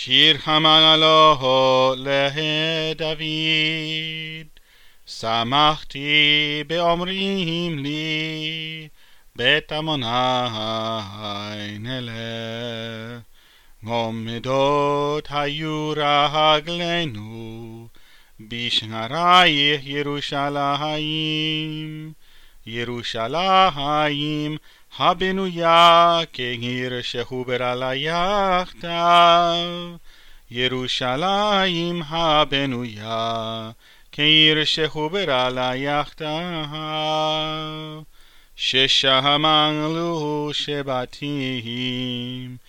שיר המעלות לדוד. שמחתי באומרים לי, בית עמוני נלך. עומדות היו רגלינו בשערייך ירושלים. ירושלים הבנויה כעיר שחוברה יחדיו. ירושלים הבנויה כעיר שחוברה יחדיו. ששמענו שבטים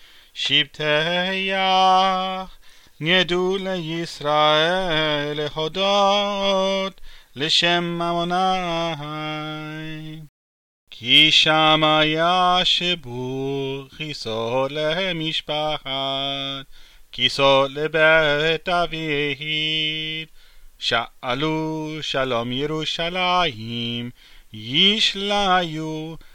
שבטך ידעו לישראל להודות לשם עמוני. כי שמה ישבו כיסאות למשפחת, כיסאות לבית דוד. שאלו שלום ירושלים, ישליו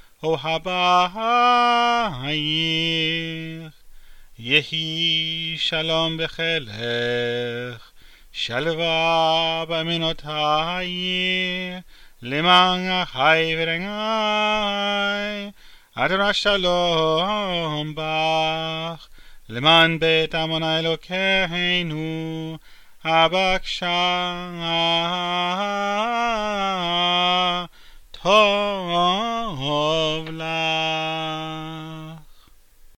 אוהבייך. יהי שלום בחילך, שלווה במנותייך, למען חי ורעי. אדוני שלום בך, למען בית עמוני אלוקינו, הבקשה טוב לך.